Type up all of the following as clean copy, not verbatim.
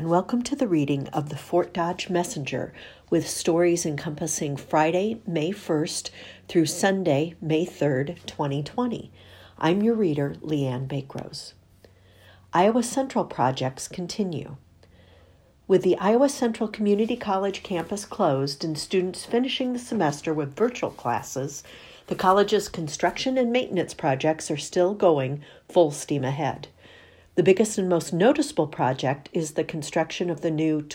and welcome to the reading of the Fort Dodge Messenger with stories encompassing Friday, May 1st through Sunday, May 3rd, 2020. I'm your reader, Leanne Bakerose. Iowa Central projects continue. With the Iowa Central Community College campus closed and students finishing the semester with virtual classes, the college's construction and maintenance projects are still going full steam ahead. The biggest and most noticeable project is the construction of the new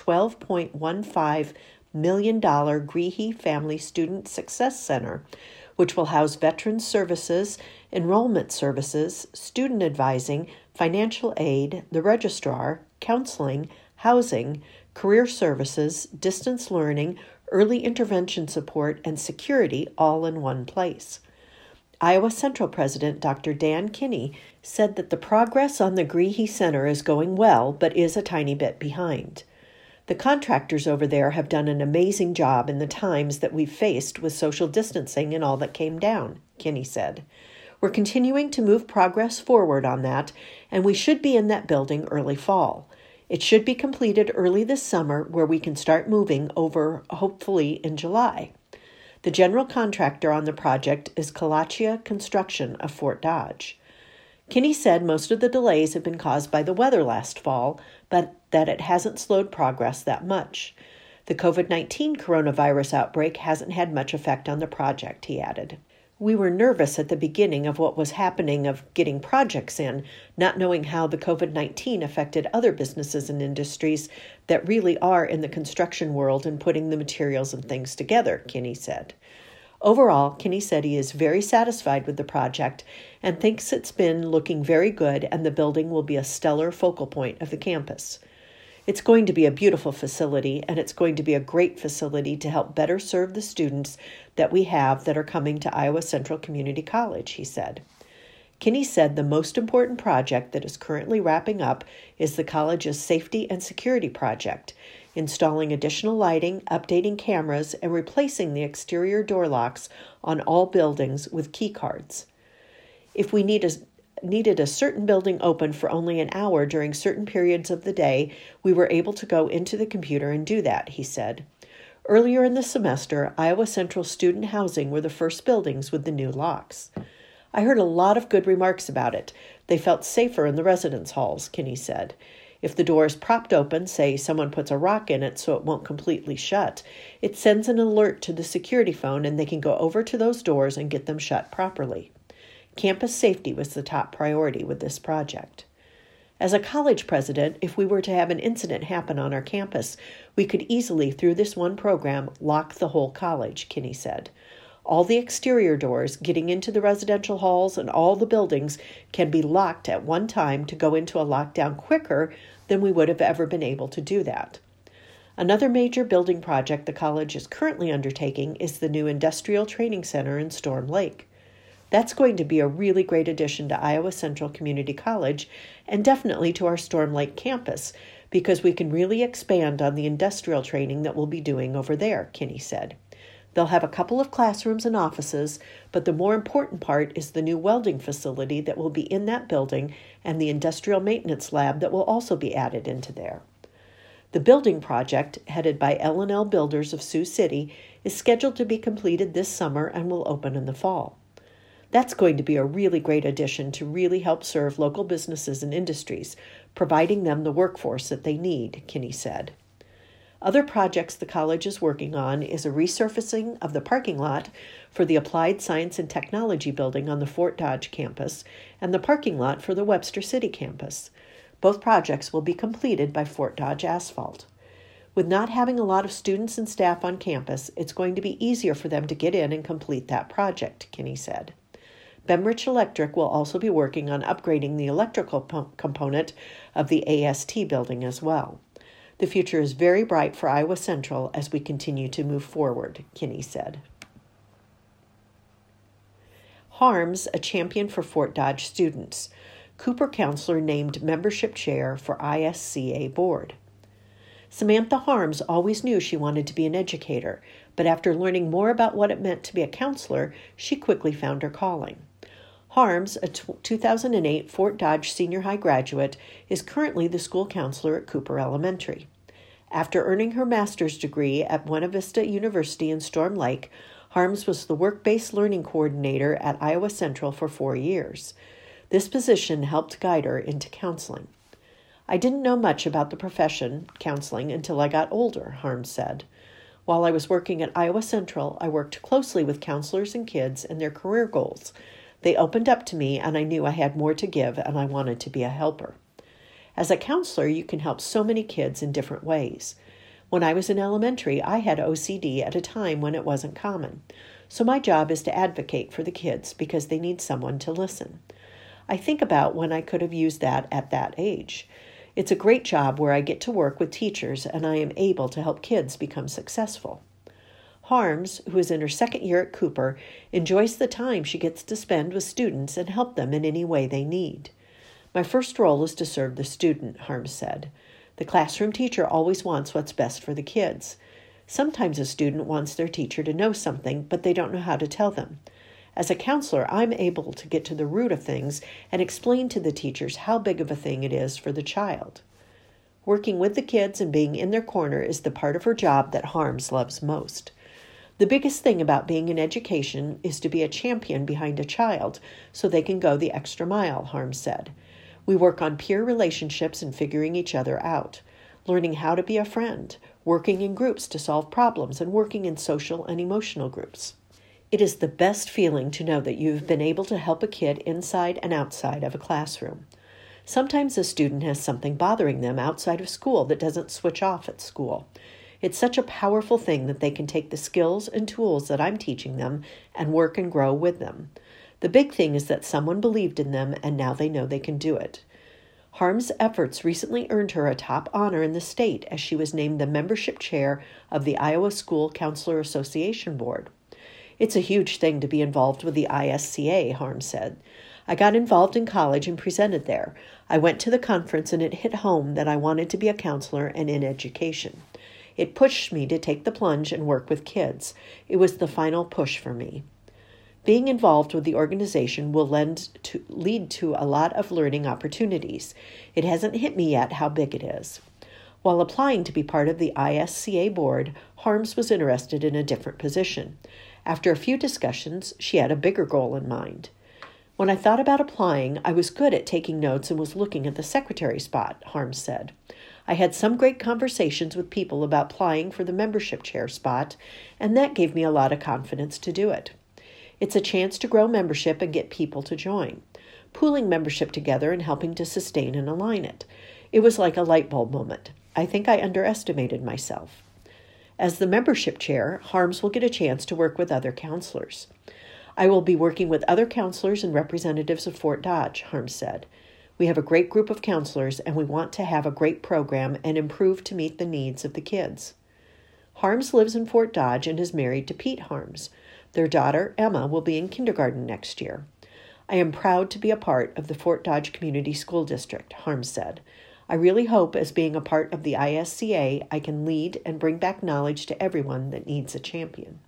$12.15 million Greehey Family Student Success Center, which will house veterans services, enrollment services, student advising, financial aid, the registrar, counseling, housing, career services, distance learning, early intervention support, and security all in one place. Iowa Central President Dr. Dan Kinney said that the progress on the Greehey Center is going well, but is a tiny bit behind. The contractors over there have done an amazing job in the times that we've faced with social distancing and all that came down, Kinney said. We're continuing to move progress forward on that, and we should be in that building early fall. It should be completed early this summer where we can start moving over, hopefully in July. The general contractor on the project is Kalachia Construction of Fort Dodge. Kinney said most of the delays have been caused by the weather last fall, but that it hasn't slowed progress that much. The COVID-19 coronavirus outbreak hasn't had much effect on the project, he added. We were nervous at the beginning of what was happening of getting projects in, not knowing how the COVID-19 affected other businesses and industries that really are in the construction world and putting the materials and things together, Kinney said. Overall, Kinney said he is very satisfied with the project and thinks it's been looking very good and the building will be a stellar focal point of the campus. It's going to be a beautiful facility, and it's going to be a great facility to help better serve the students that we have that are coming to Iowa Central Community College, he said. Kinney said the most important project that is currently wrapping up is the college's safety and security project, installing additional lighting, updating cameras, and replacing the exterior door locks on all buildings with key cards. If we needed a certain building open for only an hour during certain periods of the day, we were able to go into the computer and do that, he said. Earlier in the semester, Iowa Central Student Housing were the first buildings with the new locks. I heard a lot of good remarks about it. They felt safer in the residence halls, Kinney said. If the door is propped open, say someone puts a rock in it so it won't completely shut, it sends an alert to the security phone and they can go over to those doors and get them shut properly. Campus safety was the top priority with this project. As a college president, if we were to have an incident happen on our campus, we could easily, through this one program, lock the whole college, Kinney said. All the exterior doors getting into the residential halls and all the buildings can be locked at one time to go into a lockdown quicker than we would have ever been able to do that. Another major building project the college is currently undertaking is the new Industrial Training Center in Storm Lake. That's going to be a really great addition to Iowa Central Community College and definitely to our Storm Lake campus because we can really expand on the industrial training that we'll be doing over there, Kinney said. They'll have a couple of classrooms and offices, but the more important part is the new welding facility that will be in that building and the industrial maintenance lab that will also be added into there. The building project, headed by L&L Builders of Sioux City, is scheduled to be completed this summer and will open in the fall. That's going to be a really great addition to really help serve local businesses and industries, providing them the workforce that they need, Kinney said. Other projects the college is working on is a resurfacing of the parking lot for the Applied Science and Technology building on the Fort Dodge campus and the parking lot for the Webster City campus. Both projects will be completed by Fort Dodge Asphalt. With not having a lot of students and staff on campus, it's going to be easier for them to get in and complete that project, Kinney said. Bemrich Electric will also be working on upgrading the electrical component of the AST building as well. The future is very bright for Iowa Central as we continue to move forward, Kinney said. Harms, a champion for Fort Dodge students. Cooper counselor named membership chair for ISCA board. Samantha Harms always knew she wanted to be an educator, but after learning more about what it meant to be a counselor, she quickly found her calling. Harms, a 2008 Fort Dodge Senior High graduate, is currently the school counselor at Cooper Elementary. After earning her master's degree at Buena Vista University in Storm Lake, Harms was the work-based learning coordinator at Iowa Central for 4 years. This position helped guide her into counseling. I didn't know much about the profession, counseling, until I got older, Harms said. While I was working at Iowa Central, I worked closely with counselors and kids and their career goals. They opened up to me, and I knew I had more to give, and I wanted to be a helper. As a counselor, you can help so many kids in different ways. When I was in elementary, I had OCD at a time when it wasn't common. So my job is to advocate for the kids because they need someone to listen. I think about when I could have used that at that age. It's a great job where I get to work with teachers and I am able to help kids become successful. Harms, who is in her second year at Cooper, enjoys the time she gets to spend with students and help them in any way they need. My first role is to serve the student, Harms said. The classroom teacher always wants what's best for the kids. Sometimes a student wants their teacher to know something, but they don't know how to tell them. As a counselor, I'm able to get to the root of things and explain to the teachers how big of a thing it is for the child. Working with the kids and being in their corner is the part of her job that Harms loves most. The biggest thing about being in education is to be a champion behind a child so they can go the extra mile, Harms said. We work on peer relationships and figuring each other out, learning how to be a friend, working in groups to solve problems, and working in social and emotional groups. It is the best feeling to know that you've been able to help a kid inside and outside of a classroom. Sometimes a student has something bothering them outside of school that doesn't switch off at school. It's such a powerful thing that they can take the skills and tools that I'm teaching them and work and grow with them. The big thing is that someone believed in them and now they know they can do it. Harms' efforts recently earned her a top honor in the state as she was named the membership chair of the Iowa School Counselor Association Board. It's a huge thing to be involved with the ISCA, Harms said. I got involved in college and presented there. I went to the conference and it hit home that I wanted to be a counselor and in education. It pushed me to take the plunge and work with kids. It was the final push for me. Being involved with the organization will lead to a lot of learning opportunities. It hasn't hit me yet how big it is. While applying to be part of the ISCA board, Harms was interested in a different position. After a few discussions, she had a bigger goal in mind. When I thought about applying, I was good at taking notes and was looking at the secretary spot, Harms said. I had some great conversations with people about applying for the membership chair spot, and that gave me a lot of confidence to do it. It's a chance to grow membership and get people to join, pooling membership together and helping to sustain and align it. It was like a light bulb moment. I think I underestimated myself. As the membership chair, Harms will get a chance to work with other counselors. I will be working with other counselors and representatives of Fort Dodge, Harms said. We have a great group of counselors, and we want to have a great program and improve to meet the needs of the kids. Harms lives in Fort Dodge and is married to Pete Harms. Their daughter, Emma, will be in kindergarten next year. I am proud to be a part of the Fort Dodge Community School District, Harms said. I really hope as being a part of the ISCA, I can lead and bring back knowledge to everyone that needs a champion.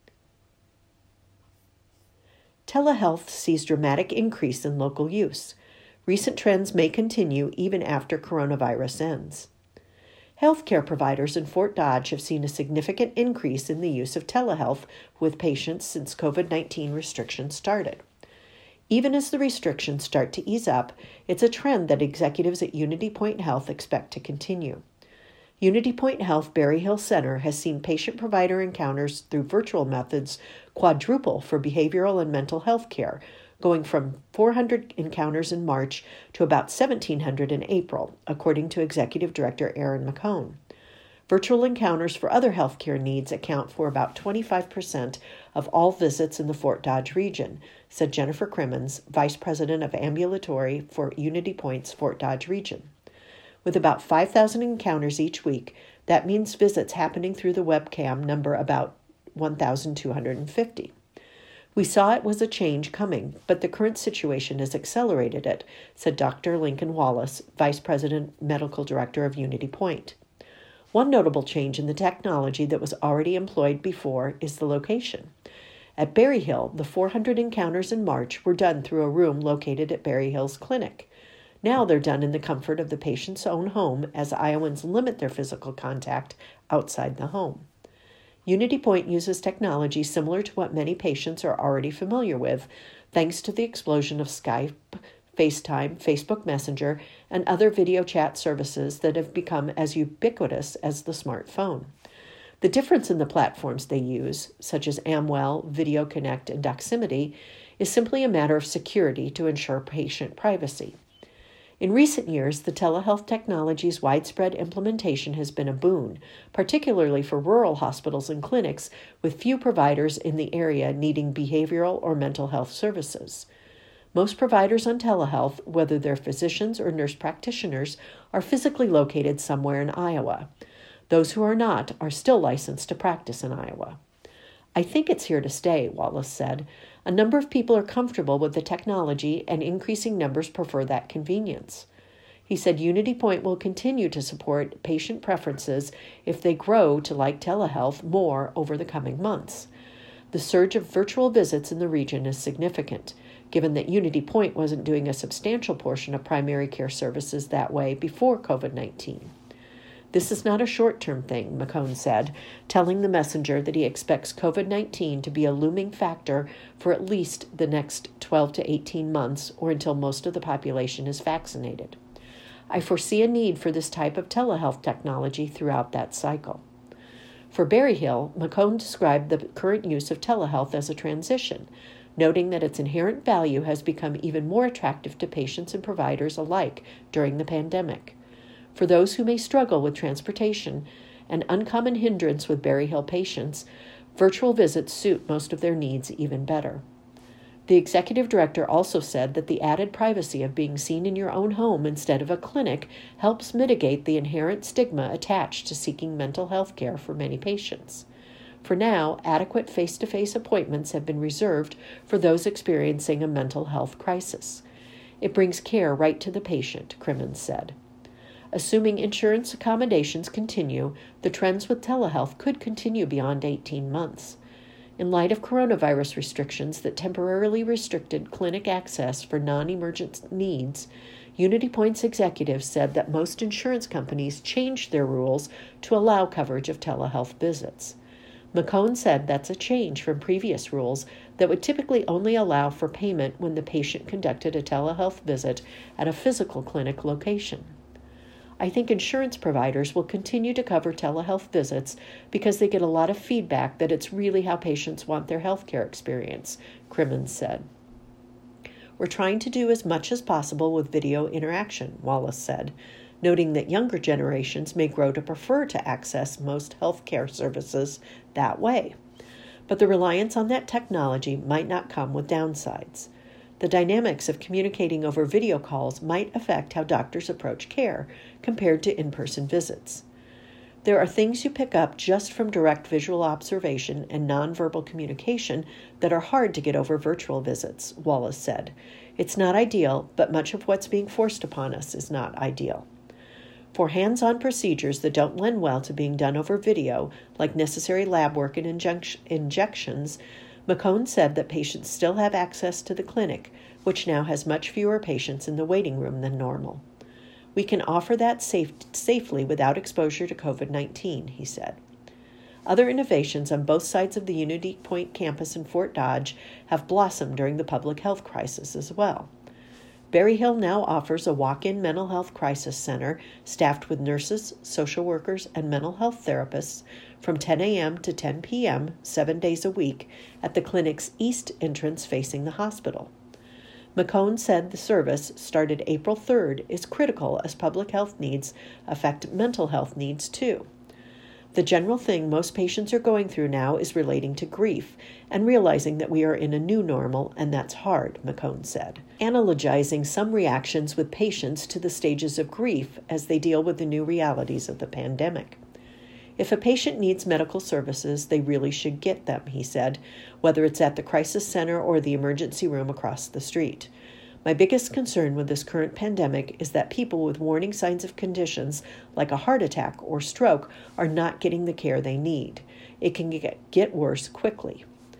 Telehealth sees dramatic increase in local use. Recent trends may continue even after coronavirus ends. Healthcare providers in Fort Dodge have seen a significant increase in the use of telehealth with patients since COVID-19 restrictions started. Even as the restrictions start to ease up, it's a trend that executives at Unity Point Health expect to continue. Unity Point Health Berry Hill Center has seen patient-provider encounters through virtual methods quadruple for behavioral and mental health care, going from 400 encounters in March to about 1,700 in April, according to Executive Director Aaron McCone. Virtual encounters for other healthcare needs account for about 25% of all visits in the Fort Dodge region, said Jennifer Crimmins, Vice President of Ambulatory for Unity Point's Fort Dodge region. With about 5,000 encounters each week, that means visits happening through the webcam number about 1,250. We saw it was a change coming, but the current situation has accelerated it, said Dr. Lincoln Wallace, Vice President Medical Director of Unity Point. One notable change in the technology that was already employed before is the location. At Berry Hill, the 400 encounters in March were done through a room located at Berry Hill's clinic. Now they're done in the comfort of the patient's own home as Iowans limit their physical contact outside the home. UnityPoint uses technology similar to what many patients are already familiar with, thanks to the explosion of Skype, FaceTime, Facebook Messenger, and other video chat services that have become as ubiquitous as the smartphone. The difference in the platforms they use, such as Amwell, Video Connect, and Doximity, is simply a matter of security to ensure patient privacy. In recent years, the telehealth technology's widespread implementation has been a boon, particularly for rural hospitals and clinics with few providers in the area needing behavioral or mental health services. Most providers on telehealth, whether they're physicians or nurse practitioners, are physically located somewhere in Iowa. Those who are not are still licensed to practice in Iowa. I think it's here to stay, Wallace said. A number of people are comfortable with the technology, and increasing numbers prefer that convenience. He said UnityPoint will continue to support patient preferences if they grow to like telehealth more over the coming months. The surge of virtual visits in the region is significant, given that UnityPoint wasn't doing a substantial portion of primary care services that way before COVID-19. This is not a short-term thing, McCone said, telling the Messenger that he expects COVID-19 to be a looming factor for at least the next 12 to 18 months or until most of the population is vaccinated. I foresee a need for this type of telehealth technology throughout that cycle. For Berry Hill, McCone described the current use of telehealth as a transition, noting that its inherent value has become even more attractive to patients and providers alike during the pandemic. For those who may struggle with transportation, an uncommon hindrance with Berry Hill patients, virtual visits suit most of their needs even better. The executive director also said that the added privacy of being seen in your own home instead of a clinic helps mitigate the inherent stigma attached to seeking mental health care for many patients. For now, adequate face-to-face appointments have been reserved for those experiencing a mental health crisis. It brings care right to the patient, Crimmins said. Assuming insurance accommodations continue, the trends with telehealth could continue beyond 18 months. In light of coronavirus restrictions that temporarily restricted clinic access for non-emergent needs, UnityPoint's executives said that most insurance companies changed their rules to allow coverage of telehealth visits. McCone said that's a change from previous rules that would typically only allow for payment when the patient conducted a telehealth visit at a physical clinic location. I think insurance providers will continue to cover telehealth visits because they get a lot of feedback that it's really how patients want their healthcare experience, Crimmins said. We're trying to do as much as possible with video interaction, Wallace said, noting that younger generations may grow to prefer to access most healthcare services that way. But the reliance on that technology might not come with downsides. The dynamics of communicating over video calls might affect how doctors approach care compared to in-person visits. There are things you pick up just from direct visual observation and nonverbal communication that are hard to get over virtual visits, Wallace said. It's not ideal, but much of what's being forced upon us is not ideal. For hands-on procedures that don't lend well to being done over video, like necessary lab work and injections, McCone said that patients still have access to the clinic, which now has much fewer patients in the waiting room than normal. We can offer that safely without exposure to COVID-19, he said. Other innovations on both sides of the UnityPoint campus in Fort Dodge have blossomed during the public health crisis as well. Berry Hill now offers a walk-in mental health crisis center staffed with nurses, social workers, and mental health therapists from 10 a.m. to 10 p.m. 7 days a week at the clinic's east entrance facing the hospital. McCone said the service, started April 3rd, is critical as public health needs affect mental health needs too. The general thing most patients are going through now is relating to grief and realizing that we are in a new normal, and that's hard, McCone said, analogizing some reactions with patients to the stages of grief as they deal with the new realities of the pandemic. If a patient needs medical services, they really should get them, he said, whether it's at the crisis center or the emergency room across the street. My biggest concern with this current pandemic is that people with warning signs of conditions like a heart attack or stroke are not getting the care they need. It can get worse quickly.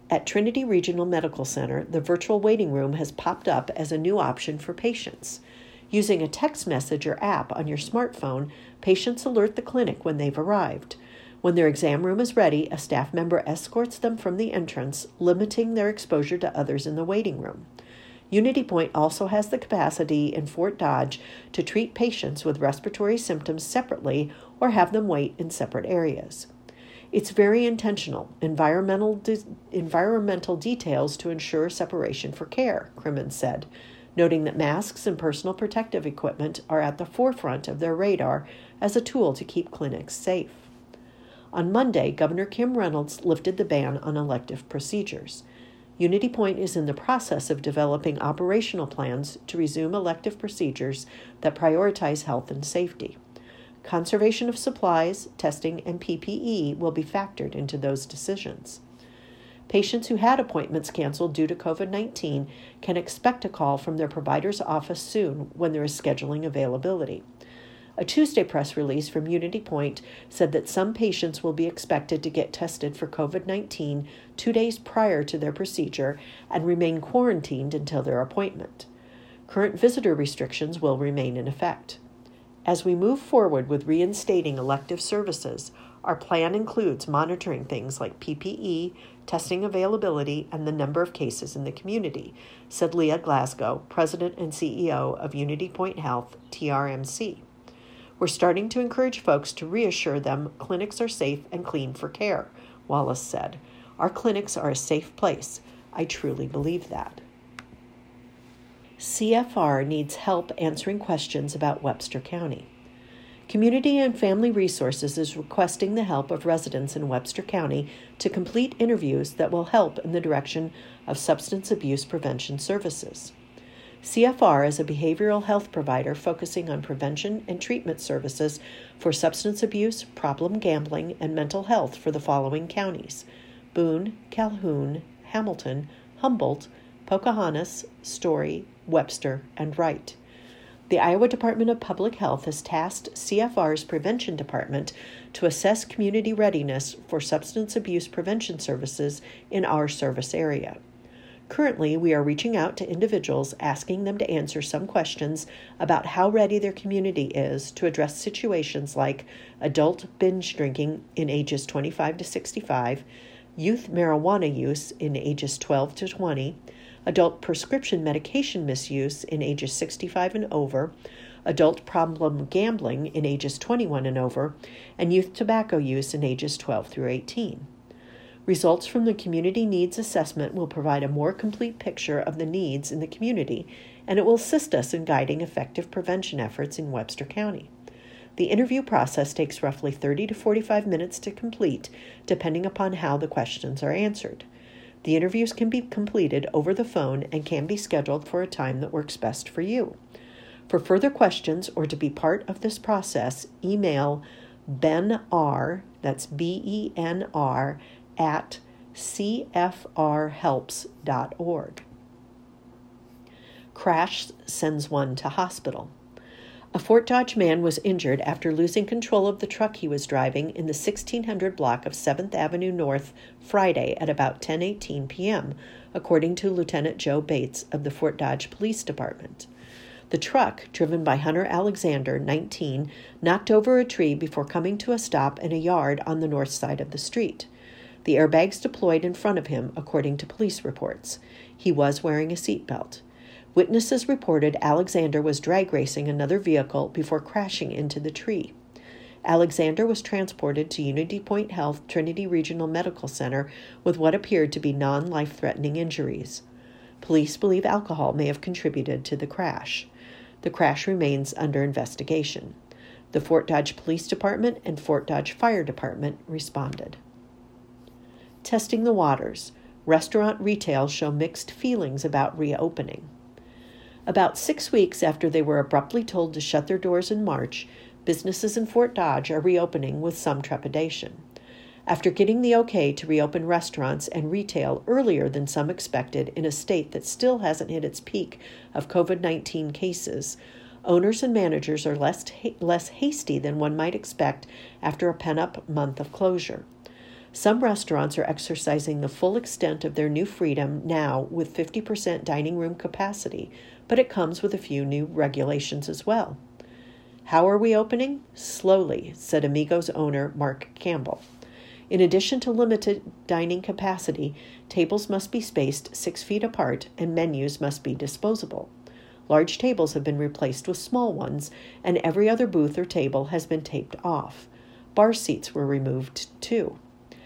At Trinity Regional Medical Center, the virtual waiting room has popped up as a new option for patients. Using a text message or app on your smartphone, patients alert the clinic when they've arrived. When their exam room is ready, a staff member escorts them from the entrance, limiting their exposure to others in the waiting room. UnityPoint also has the capacity in Fort Dodge to treat patients with respiratory symptoms separately or have them wait in separate areas. It's very intentional, environmental details to ensure separation for care, Crimmins said, noting that masks and personal protective equipment are at the forefront of their radar as a tool to keep clinics safe. On Monday, Governor Kim Reynolds lifted the ban on elective procedures. UnityPoint is in the process of developing operational plans to resume elective procedures that prioritize health and safety. Conservation of supplies, testing, and PPE will be factored into those decisions. Patients who had appointments canceled due to COVID-19 can expect a call from their provider's office soon when there is scheduling availability. A Tuesday press release from UnityPoint said that some patients will be expected to get tested for COVID-19 2 days prior to their procedure and remain quarantined until their appointment. Current visitor restrictions will remain in effect. As we move forward with reinstating elective services, our plan includes monitoring things like PPE, testing availability, and the number of cases in the community, said Leah Glasgow, President and CEO of UnityPoint Health, TRMC. We're starting to encourage folks to reassure them clinics are safe and clean for care, Wallace said. Our clinics are a safe place. I truly believe that. CFR needs help answering questions about Webster County. Community and Family Resources is requesting the help of residents in Webster County to complete interviews that will help in the direction of substance abuse prevention services. CFR is a behavioral health provider focusing on prevention and treatment services for substance abuse, problem gambling, and mental health for the following counties: Boone, Calhoun, Hamilton, Humboldt, Pocahontas, Story, Webster, and Wright. The Iowa Department of Public Health has tasked CFR's Prevention Department to assess community readiness for substance abuse prevention services in our service area. Currently, we are reaching out to individuals asking them to answer some questions about how ready their community is to address situations like adult binge drinking in ages 25 to 65, youth marijuana use in ages 12 to 20, adult prescription medication misuse in ages 65 and over, adult problem gambling in ages 21 and over, and youth tobacco use in ages 12 through 18. Results from the Community Needs Assessment will provide a more complete picture of the needs in the community, and it will assist us in guiding effective prevention efforts in Webster County. The interview process takes roughly 30 to 45 minutes to complete, depending upon how the questions are answered. The interviews can be completed over the phone and can be scheduled for a time that works best for you. For further questions or to be part of this process, email BenR, that's BENR, at cfrhelps.org. Crash sends one to hospital. A Fort Dodge man was injured after losing control of the truck he was driving in the 1600 block of 7th Avenue North Friday at about 10:18 p.m., according to Lieutenant Joe Bates of the Fort Dodge Police Department. The truck, driven by Hunter Alexander, 19, knocked over a tree before coming to a stop in a yard on the north side of the street. The airbags deployed in front of him, according to police reports. He was wearing a seatbelt. Witnesses reported Alexander was drag racing another vehicle before crashing into the tree. Alexander was transported to UnityPoint Health Trinity Regional Medical Center with what appeared to be non-life-threatening injuries. Police believe alcohol may have contributed to the crash. The crash remains under investigation. The Fort Dodge Police Department and Fort Dodge Fire Department responded. Testing the waters. Restaurant retail show mixed feelings about reopening. About 6 weeks after they were abruptly told to shut their doors in March, businesses in Fort Dodge are reopening with some trepidation. After getting the okay to reopen restaurants and retail earlier than some expected in a state that still hasn't hit its peak of COVID-19 cases, owners and managers are less hasty than one might expect after a pent-up month of closure. Some restaurants are exercising the full extent of their new freedom now with 50% dining room capacity, but it comes with a few new regulations as well. How are we opening? Slowly, said Amigos owner Mark Campbell. In addition to limited dining capacity, tables must be spaced 6 feet apart and menus must be disposable. Large tables have been replaced with small ones, and every other booth or table has been taped off. Bar seats were removed, too.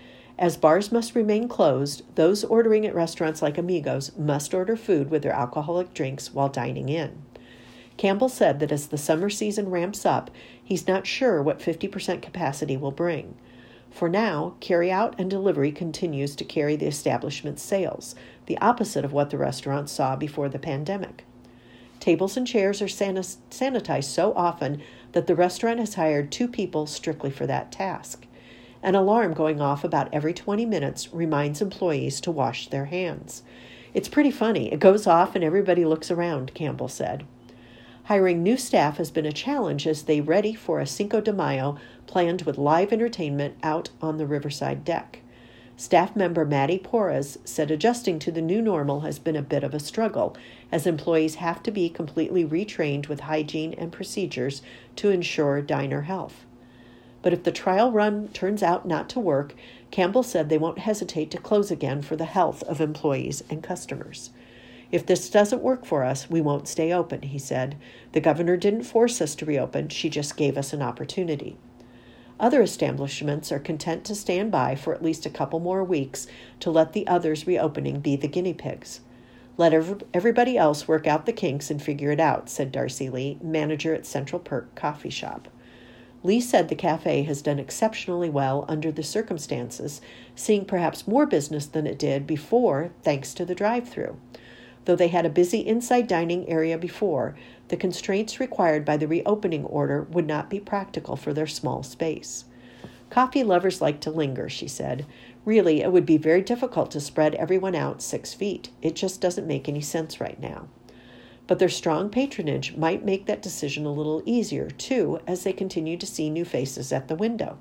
As bars must remain closed, those ordering at restaurants like Amigos must order food with their alcoholic drinks while dining in. Campbell said that as the summer season ramps up, he's not sure what 50% capacity will bring. For now, carry-out and delivery continues to carry the establishment's sales, the opposite of what the restaurants saw before the pandemic. Tables and chairs are sanitized so often that the restaurant has hired 2 people strictly for that task. An alarm going off about every 20 minutes reminds employees to wash their hands. It's pretty funny. It goes off and everybody looks around, Campbell said. Hiring new staff has been a challenge as they ready for a Cinco de Mayo planned with live entertainment out on the Riverside deck. Staff member Maddie Porras said adjusting to the new normal has been a bit of a struggle, as employees have to be completely retrained with hygiene and procedures to ensure diner health. But if the trial run turns out not to work, Campbell said they won't hesitate to close again for the health of employees and customers. If this doesn't work for us, we won't stay open, he said. The governor didn't force us to reopen, she just gave us an opportunity. Other establishments are content to stand by for at least a couple more weeks to let the others reopening be the guinea pigs. Let everybody else work out the kinks and figure it out, said Darcy Lee, manager at Central Perk Coffee Shop. Lee said the cafe has done exceptionally well under the circumstances, seeing perhaps more business than it did before thanks to the drive-thru. Though they had a busy inside dining area before, the constraints required by the reopening order would not be practical for their small space. Coffee lovers like to linger, she said. Really, it would be very difficult to spread everyone out 6 feet. It just doesn't make any sense right now. But their strong patronage might make that decision a little easier, too, as they continue to see new faces at the window.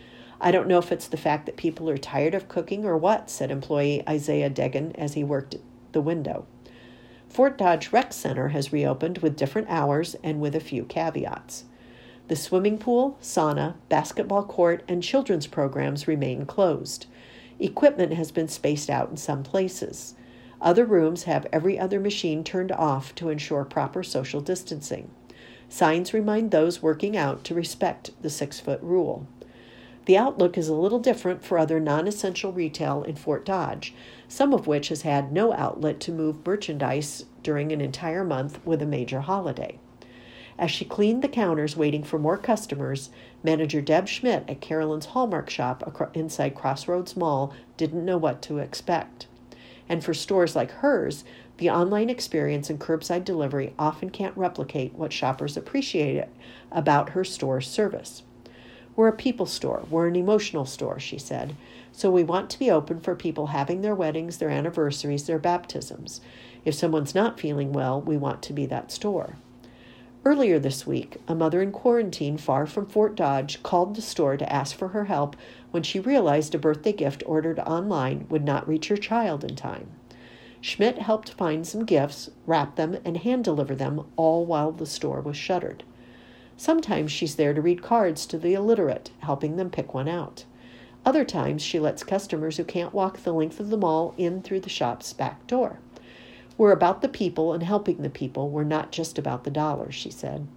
I don't know if it's the fact that people are tired of cooking or what, said employee Isaiah Degan as he worked at the window. Fort Dodge Rec Center has reopened with different hours and with a few caveats. The swimming pool, sauna, basketball court, and children's programs remain closed. Equipment has been spaced out in some places. Other rooms have every other machine turned off to ensure proper social distancing. Signs remind those working out to respect the 6-foot rule. The outlook is a little different for other non-essential retail in Fort Dodge, some of which has had no outlet to move merchandise during an entire month with a major holiday. As she cleaned the counters waiting for more customers, manager Deb Schmidt at Carolyn's Hallmark shop inside Crossroads Mall didn't know what to expect. And for stores like hers, the online experience and curbside delivery often can't replicate what shoppers appreciate about her store's service. We're a people store. We're an emotional store, she said. So we want to be open for people having their weddings, their anniversaries, their baptisms. If someone's not feeling well, we want to be that store. Earlier this week, a mother in quarantine far from Fort Dodge called the store to ask for her help when she realized a birthday gift ordered online would not reach her child in time. Schmidt helped find some gifts, wrap them, and hand-deliver them, all while the store was shuttered. Sometimes she's there to read cards to the illiterate, helping them pick one out. Other times she lets customers who can't walk the length of the mall in through the shop's back door. We're about the people and helping the people. We're not just about the dollars, she said.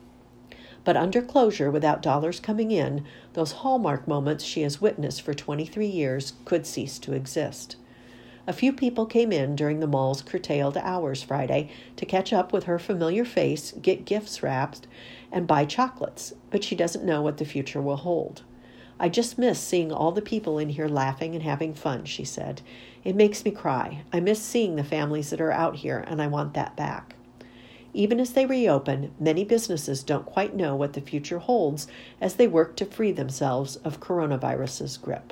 But under closure, without dollars coming in, those hallmark moments she has witnessed for 23 years could cease to exist. A few people came in during the mall's curtailed hours Friday to catch up with her familiar face, get gifts wrapped, and buy chocolates, but she doesn't know what the future will hold. I just miss seeing all the people in here laughing and having fun, she said. It makes me cry. I miss seeing the families that are out here, and I want that back. Even as they reopen, many businesses don't quite know what the future holds as they work to free themselves of coronavirus's grip.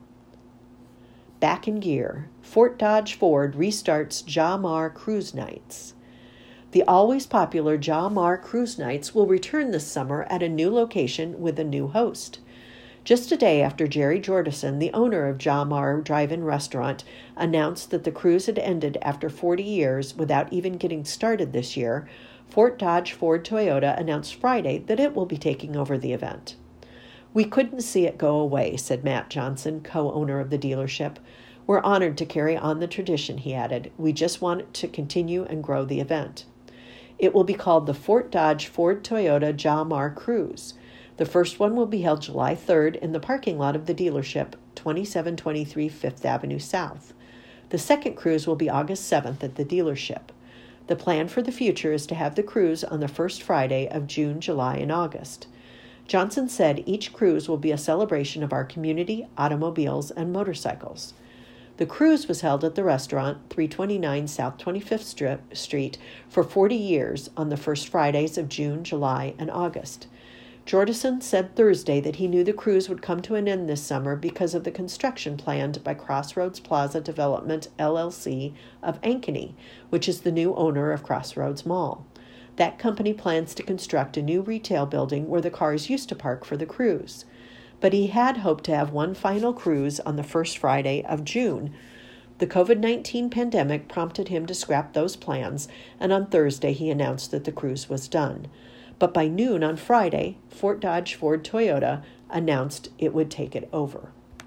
Back in gear, Fort Dodge Ford restarts Ja Mar Cruise Nights. The always popular Ja Mar Cruise Nights will return this summer at a new location with a new host. just a day after Jerry Jordison, the owner of Jamar Drive-In Restaurant, announced that the cruise had ended after 40 years without even getting started this year, Fort Dodge Ford Toyota announced Friday that it will be taking over the event. "We couldn't see it go away," said Matt Johnson, co-owner of the dealership. "We're honored to carry on the tradition," he added. "We just want to continue and grow the event." It will be called the Fort Dodge Ford Toyota Jamar Cruise. The first one will be held July 3rd in the parking lot of the dealership, 2723 Fifth Avenue South. The second cruise will be August 7th at the dealership. The plan for the future is to have the cruise on the first Friday of June, July, and August. Johnson said each cruise will be a celebration of our community, automobiles, and motorcycles. The cruise was held at the restaurant, 329 South 25th Street, for 40 years on the first Fridays of June, July, and August. Jordison said Thursday that he knew the cruise would come to an end this summer because of the construction planned by Crossroads Plaza Development, LLC, of Ankeny, which is the new owner of Crossroads Mall. That company plans to construct a new retail building where the cars used to park for the cruise. But he had hoped to have one final cruise on the first Friday of June. The COVID-19 pandemic prompted him to scrap those plans, and on Thursday he announced that the cruise was done. But by noon on Friday, Fort Dodge Ford Toyota announced it would take it over.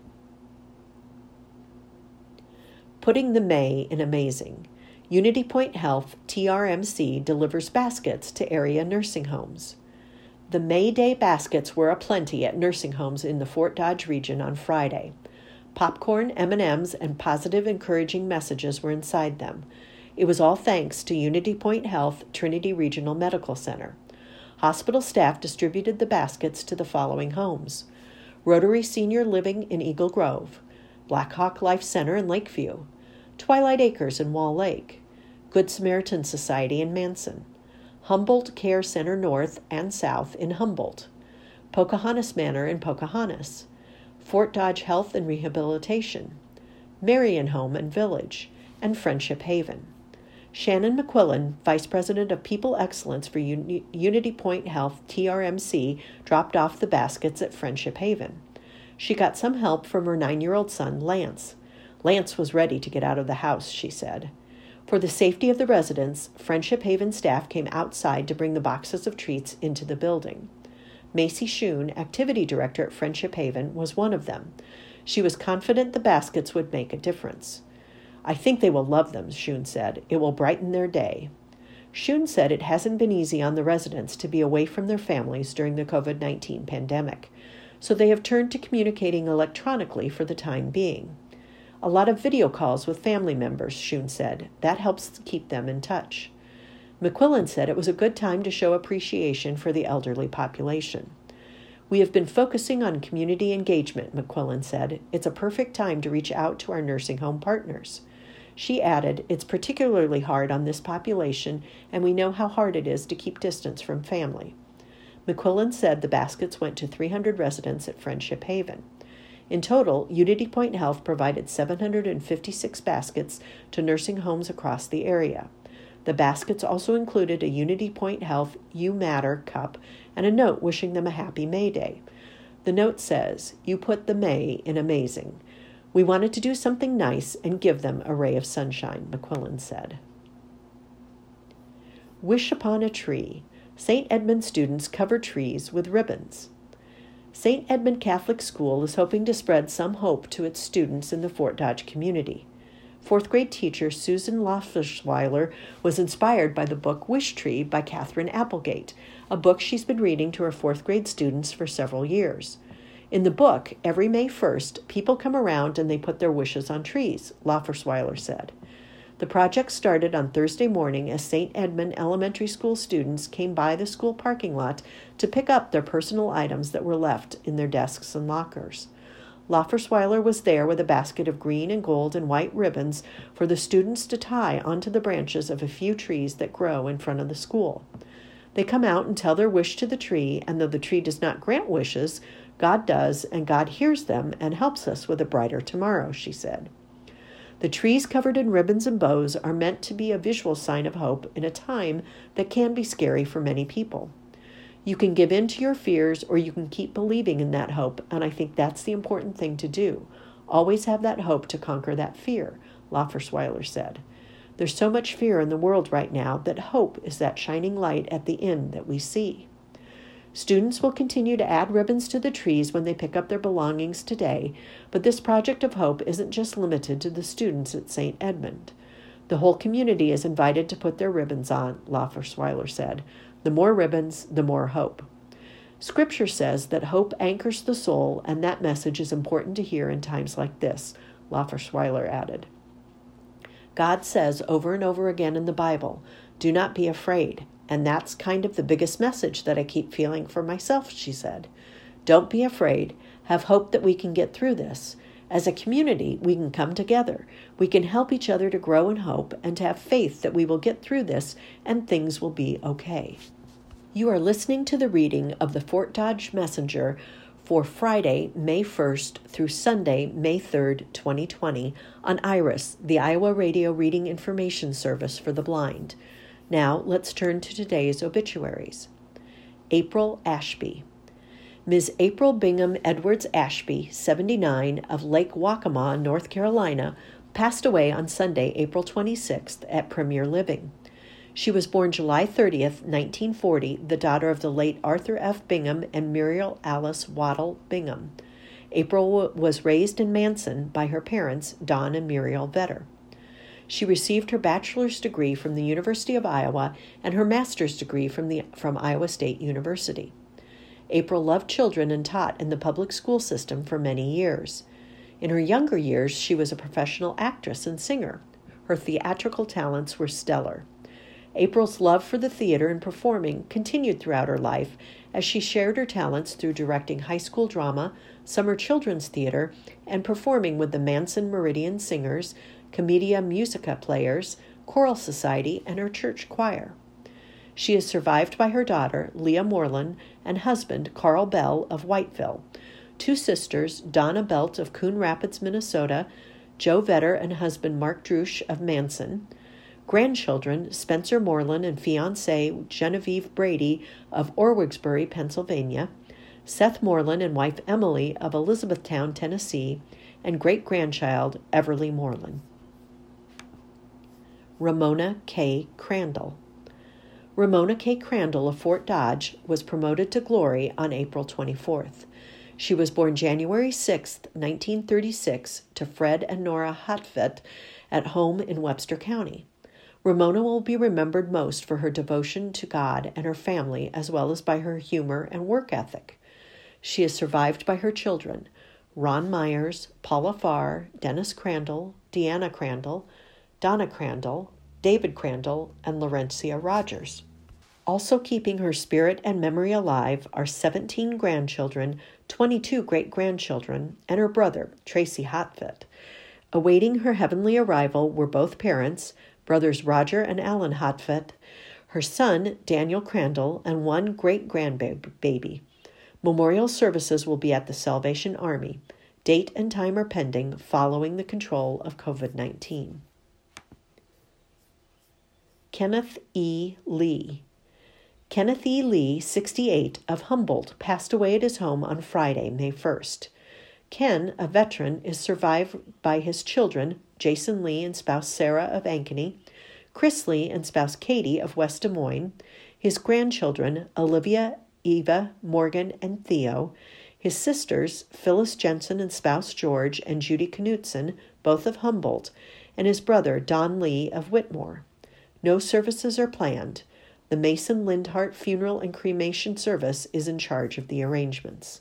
Putting the May in amazing. Unity Point Health, TRMC, delivers baskets to area nursing homes. The May Day baskets were aplenty at nursing homes in the Fort Dodge region on Friday. Popcorn, M&Ms, and positive, encouraging messages were inside them. It was all thanks to Unity Point Health, Trinity Regional Medical Center. Hospital staff distributed the baskets to the following homes: Rotary Senior Living in Eagle Grove, Black Hawk Life Center in Lakeview, Twilight Acres in Wall Lake, Good Samaritan Society in Manson, Humboldt Care Center North and South in Humboldt, Pocahontas Manor in Pocahontas, Fort Dodge Health and Rehabilitation, Marion Home and Village, and Friendship Haven. Shannon McQuillan, Vice President of People Excellence for Unity Point Health, TRMC, dropped off the baskets at Friendship Haven. She got some help from her 9-year-old son, Lance. Lance was ready to get out of the house, she said. For the safety of the residents, Friendship Haven staff came outside to bring the boxes of treats into the building. Macy Schoon, Activity Director at Friendship Haven, was one of them. She was confident the baskets would make a difference. "I think they will love them," Schoon said. "It will brighten their day." Schoon said it hasn't been easy on the residents to be away from their families during the COVID-19 pandemic, so they have turned to communicating electronically for the time being. "A lot of video calls with family members," Schoon said. "That helps keep them in touch." McQuillan said it was a good time to show appreciation for the elderly population. "We have been focusing on community engagement," McQuillan said. "It's a perfect time to reach out to our nursing home partners." She added, "It's particularly hard on this population, and we know how hard it is to keep distance from family." McQuillan said the baskets went to 300 residents at Friendship Haven. In total, Unity Point Health provided 756 baskets to nursing homes across the area. The baskets also included a Unity Point Health You Matter cup and a note wishing them a happy May Day. The note says, "You put the May in amazing. We wanted to do something nice and give them a ray of sunshine," McQuillan said. Wish upon a tree. St. Edmund students cover trees with ribbons. St. Edmund Catholic School is hoping to spread some hope to its students in the Fort Dodge community. Fourth grade teacher Susan Loffischweiler was inspired by the book Wish Tree by Catherine Applegate, a book she's been reading to her fourth grade students for several years. In the book, every May 1st, people come around and they put their wishes on trees, Loffischweiler said. The project started on Thursday morning as St. Edmund Elementary School students came by the school parking lot to pick up their personal items that were left in their desks and lockers. Loffischweiler was there with a basket of green and gold and white ribbons for the students to tie onto the branches of a few trees that grow in front of the school. They come out and tell their wish to the tree, and though the tree does not grant wishes, God does, and God hears them and helps us with a brighter tomorrow, she said. The trees covered in ribbons and bows are meant to be a visual sign of hope in a time that can be scary for many people. You can give in to your fears, or you can keep believing in that hope, and I think that's the important thing to do. Always have that hope to conquer that fear, Laufersweiler said. There's so much fear in the world right now that hope is that shining light at the end that we see. Students will continue to add ribbons to the trees when they pick up their belongings today, but this project of hope isn't just limited to the students at St. Edmund. The whole community is invited to put their ribbons on, Laufersweiler said. The more ribbons, the more hope. Scripture says that hope anchors the soul, and that message is important to hear in times like this, Laufersweiler added. God says over and over again in the Bible, do not be afraid, and that's kind of the biggest message that I keep feeling for myself, she said. Don't be afraid. Have hope that we can get through this. As a community, we can come together. We can help each other to grow in hope and to have faith that we will get through this and things will be okay. You are listening to the reading of the Fort Dodge Messenger for Friday, May 1st through Sunday, May 3rd, 2020 on IRIS, the Iowa Radio Reading Information Service for the Blind. Now, let's turn to today's obituaries. April Ashby. Ms. April Bingham Edwards Ashby, 79, of Lake Waccamaw, North Carolina, passed away on Sunday, April 26th at Premier Living. She was born July 30th, 1940, the daughter of the late Arthur F. Bingham and Muriel Alice Waddell Bingham. April was raised in Manson by her parents, Don and Muriel Vetter. She received her bachelor's degree from the University of Iowa and her master's degree from Iowa State University. April loved children and taught in the public school system for many years. In her younger years, she was a professional actress and singer. Her theatrical talents were stellar. April's love for the theater and performing continued throughout her life as she shared her talents through directing high school drama, summer children's theater, and performing with the Manson Meridian Singers, Commedia Musica players, choral society, and her church choir. She is survived by her daughter, Leah Moreland, and husband, Carl Bell of Whiteville, two sisters, Donna Belt of Coon Rapids, Minnesota, Joe Vetter and husband Mark Drusch of Manson, grandchildren, Spencer Moreland and fiancée Genevieve Brady of Orwigsbury, Pennsylvania, Seth Moreland and wife Emily of Elizabethtown, Tennessee, and great-grandchild Everly Moreland. Ramona K. Crandall. Ramona K. Crandall of Fort Dodge was promoted to glory on April 24th. She was born January 6, 1936, to Fred and Nora Hotvet at home in Webster County. Ramona will be remembered most for her devotion to God and her family, as well as by her humor and work ethic. She is survived by her children, Ron Myers, Paula Farr, Dennis Crandall, Deanna Crandall, Donna Crandall, David Crandall, and Laurentia Rogers. Also keeping her spirit and memory alive are 17 grandchildren, 22 great-grandchildren, and her brother, Tracy Hotvet. Awaiting her heavenly arrival were both parents, brothers Roger and Alan Hotvet, her son, Daniel Crandall, and one great-grandbaby. Memorial services will be at the Salvation Army. Date and time are pending following the control of COVID-19. Kenneth E. Lee. Kenneth E. Lee, 68, of Humboldt, passed away at his home on Friday, May 1st. Ken, a veteran, is survived by his children, Jason Lee and spouse Sarah of Ankeny, Chris Lee and spouse Katie of West Des Moines, his grandchildren, Olivia, Eva, Morgan, and Theo, his sisters, Phyllis Jensen and spouse George and Judy Knutson, both of Humboldt, and his brother, Don Lee of Whitmore. No services are planned. The Mason Lindhart Funeral and Cremation Service is in charge of the arrangements.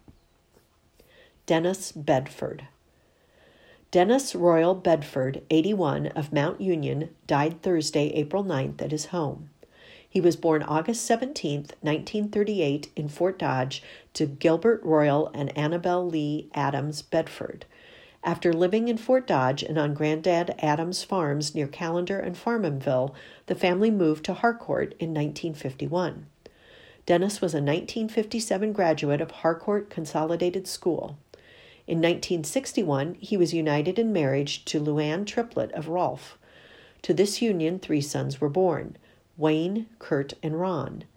Dennis Bedford. Dennis Royal Bedford, 81, of Mount Union, died Thursday, April 9th at his home. He was born August 17, 1938, in Fort Dodge to Gilbert Royal and Annabelle Lee Adams Bedford. After living in Fort Dodge and on Grandad Adams Farms near Callender and Farmanville, the family moved to Harcourt in 1951. Dennis was a 1957 graduate of Harcourt Consolidated School. In 1961, he was united in marriage to Luann Triplett of Rolfe. To this union, 3 sons were born, Wayne, Kurt, and Ron.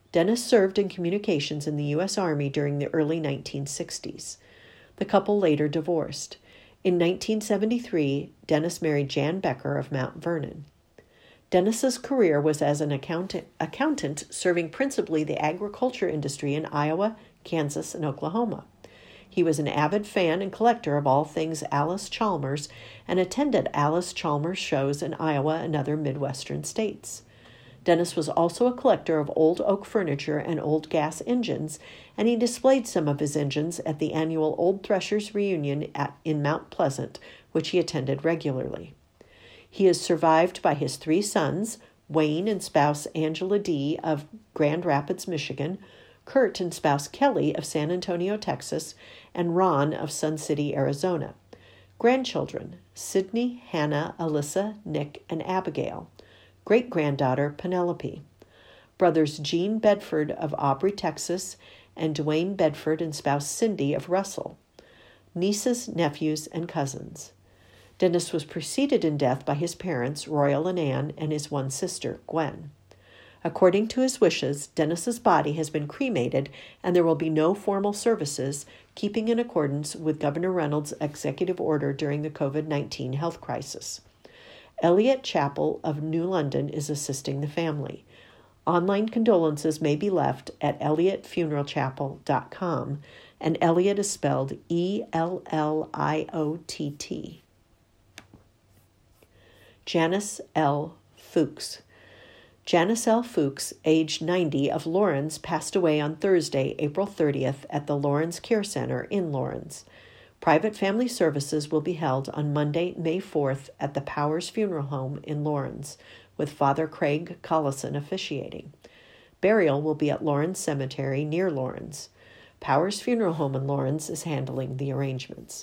Dennis served in communications in the U.S. Army during the early 1960s. The couple later divorced. In 1973, Dennis married Jan Becker of Mount Vernon. Dennis's career was as an accountant serving principally the agriculture industry in Iowa, Kansas, and Oklahoma. He was an avid fan and collector of all things Allis Chalmers and attended Allis Chalmers shows in Iowa and other Midwestern states. Dennis was also a collector of old oak furniture and old gas engines, and he displayed some of his engines at the annual Old Threshers reunion in Mount Pleasant, which he attended regularly. He is survived by his 3 sons, Wayne and spouse Angela D. of Grand Rapids, Michigan, Kurt and spouse Kelly of San Antonio, Texas, and Ron of Sun City, Arizona. Grandchildren, Sydney, Hannah, Alyssa, Nick, and Abigail. Great-granddaughter, Penelope. Brothers Gene Bedford of Aubrey, Texas, and Dwayne Bedford and spouse Cindy of Russell. Nieces, nephews, and cousins. Dennis was preceded in death by his parents, Royal and Anne, and his one sister, Gwen. According to his wishes, Dennis's body has been cremated, and there will be no formal services, keeping in accordance with Governor Reynolds' executive order during the COVID-19 health crisis. Elliott Chapel of New London is assisting the family. Online condolences may be left at elliottfuneralchapel.com, and Elliott is spelled Elliott. Janice L. Fuchs. Janice L. Fuchs, age 90, of Lawrence, passed away on Thursday, April 30th, at the Lawrence Care Center in Lawrence. Private family services will be held on Monday, May 4th, at the Powers Funeral Home in Lawrence, with Father Craig Collison officiating. Burial will be at Lawrence Cemetery near Lawrence. Powers Funeral Home in Lawrence is handling the arrangements.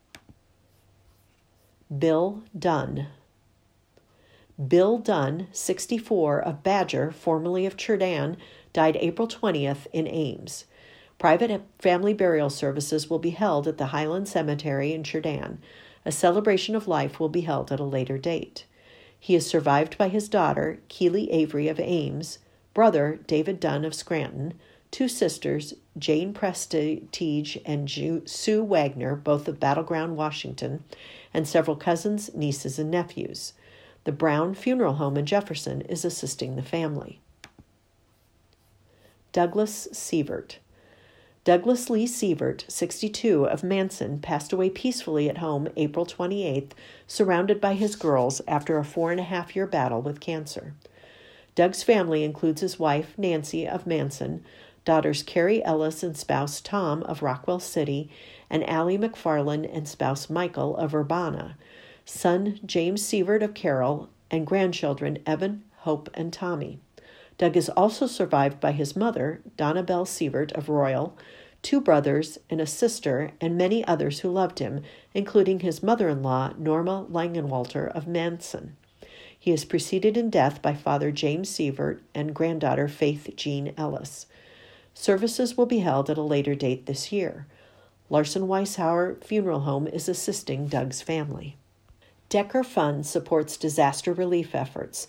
Bill Dunn. Bill Dunn, 64, of Badger, formerly of Churdan, died April 20th in Ames. Private family burial services will be held at the Highland Cemetery in Churdan. A celebration of life will be held at a later date. He is survived by his daughter, Keely Avery of Ames, brother, David Dunn of Scranton, 2 sisters, Jane Prestige and Sue Wagner, both of Battleground, Washington, and several cousins, nieces, and nephews. The Brown Funeral Home in Jefferson is assisting the family. Douglas Sievert. Douglas Lee Sievert, 62, of Manson, passed away peacefully at home April 28th, surrounded by his girls after a 4.5-year battle with cancer. Doug's family includes his wife, Nancy, of Manson, daughters Carrie Ellis and spouse Tom of Rockwell City, and Allie McFarland and spouse Michael of Urbana, son James Sievert of Carroll, and grandchildren Evan, Hope, and Tommy. Doug is also survived by his mother, Donna Bell Sievert of Royal, 2 brothers and a sister, and many others who loved him, including his mother-in-law, Norma Langenwalter of Manson. He is preceded in death by Father James Sievert and granddaughter Faith Jean Ellis. Services will be held at a later date this year. Larson Weishauer Funeral Home is assisting Doug's family. Decker Fund supports disaster relief efforts.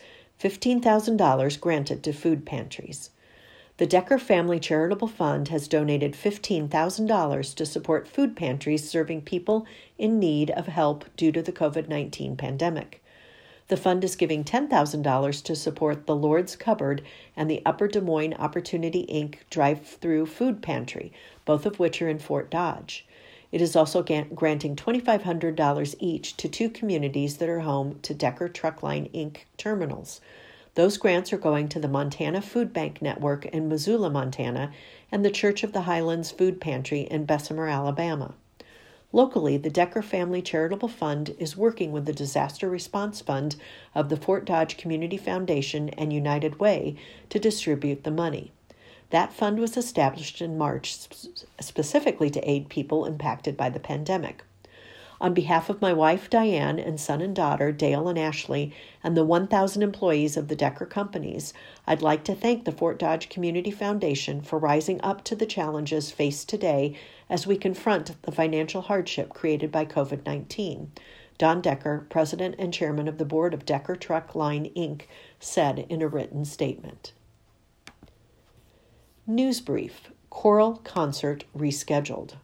$15,000 granted to food pantries. The Decker Family Charitable Fund has donated $15,000 to support food pantries serving people in need of help due to the COVID-19 pandemic. The fund is giving $10,000 to support the Lord's Cupboard and the Upper Des Moines Opportunity, Inc. drive-through food pantry, both of which are in Fort Dodge. It is also granting $2,500 each to 2 communities that are home to Decker Truckline, Inc. terminals. Those grants are going to the Montana Food Bank Network in Missoula, Montana, and the Church of the Highlands Food Pantry in Bessemer, Alabama. Locally, the Decker Family Charitable Fund is working with the Disaster Response Fund of the Fort Dodge Community Foundation and United Way to distribute the money. That fund was established in March specifically to aid people impacted by the pandemic. On behalf of my wife, Diane, and son and daughter, Dale and Ashley, and the 1,000 employees of the Decker companies, I'd like to thank the Fort Dodge Community Foundation for rising up to the challenges faced today as we confront the financial hardship created by COVID-19. Don Decker, President and Chairman of the Board of Decker Truck Line, Inc., said in a written statement. News brief, choral concert rescheduled.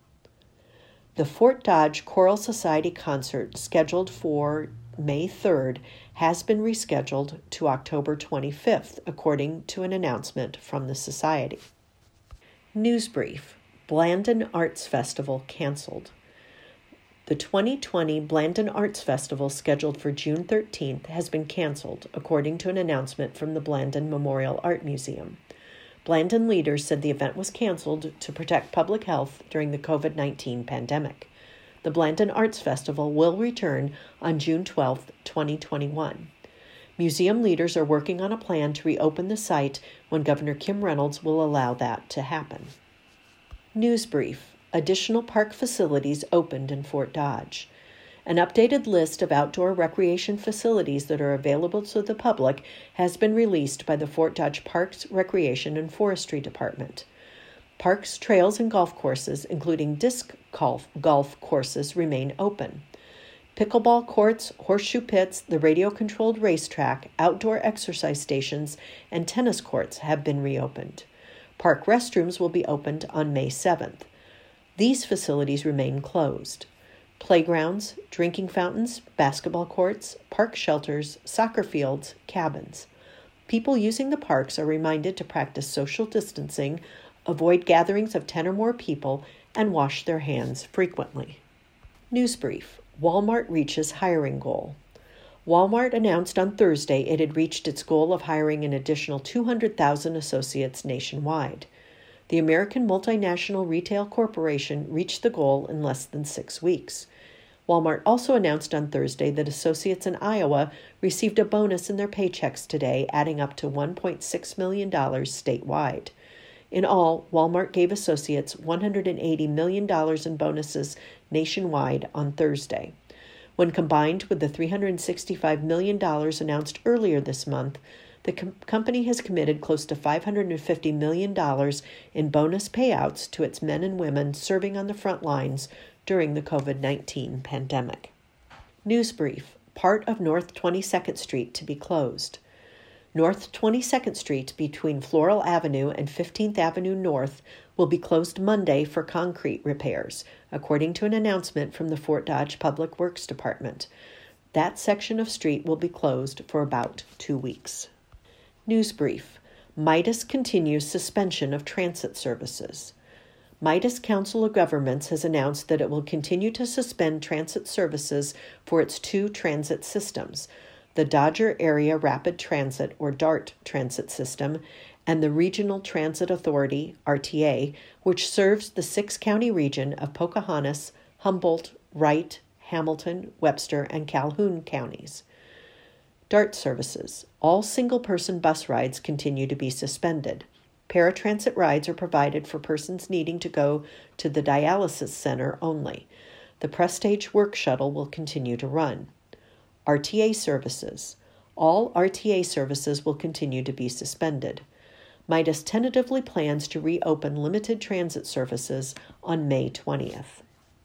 The Fort Dodge Choral Society concert scheduled for May 3rd has been rescheduled to October 25th, according to an announcement from the Society. News brief, Blandon Arts Festival canceled. The 2020 Blandon Arts Festival, scheduled for June 13th, has been canceled, according to an announcement from the Blandon Memorial Art Museum. Blandon leaders said the event was canceled to protect public health during the COVID-19 pandemic. The Blandon Arts Festival will return on June 12, 2021. Museum leaders are working on a plan to reopen the site when Governor Kim Reynolds will allow that to happen. News brief, additional park facilities opened in Fort Dodge. An updated list of outdoor recreation facilities that are available to the public has been released by the Fort Dodge Parks, Recreation, and Forestry Department. Parks, trails, and golf courses, including disc golf courses, remain open. Pickleball courts, horseshoe pits, the radio-controlled racetrack, outdoor exercise stations, and tennis courts have been reopened. Park restrooms will be opened on May 7th. These facilities remain closed. Playgrounds, drinking fountains, basketball courts, park shelters, soccer fields, cabins. People using the parks are reminded to practice social distancing, avoid gatherings of 10 or more people, and wash their hands frequently. News brief, Walmart reaches hiring goal. Walmart announced on Thursday it had reached its goal of hiring an additional 200,000 associates nationwide. The American Multinational Retail Corporation reached the goal in less than 6 weeks. Walmart also announced on Thursday that associates in Iowa received a bonus in their paychecks today, adding up to $1.6 million statewide. In all, Walmart gave associates $180 million in bonuses nationwide on Thursday. When combined with the $365 million announced earlier this month, the company has committed close to $550 million in bonus payouts to its men and women serving on the front lines during the COVID-19 pandemic. News brief, part of North 22nd Street to be closed. North 22nd Street between Floral Avenue and 15th Avenue North will be closed Monday for concrete repairs, according to an announcement from the Fort Dodge Public Works Department. That section of street will be closed for about 2 weeks. News brief, Midas continues suspension of transit services. Midas Council of Governments has announced that it will continue to suspend transit services for its 2 transit systems, the Dodger Area Rapid Transit, or DART, transit system, and the Regional Transit Authority, RTA, which serves the 6-county region of Pocahontas, Humboldt, Wright, Hamilton, Webster, and Calhoun counties. DART services. All single-person bus rides continue to be suspended. Paratransit rides are provided for persons needing to go to the dialysis center only. The Prestige Work Shuttle will continue to run. RTA services. All RTA services will continue to be suspended. Midas tentatively plans to reopen limited transit services on May 20th.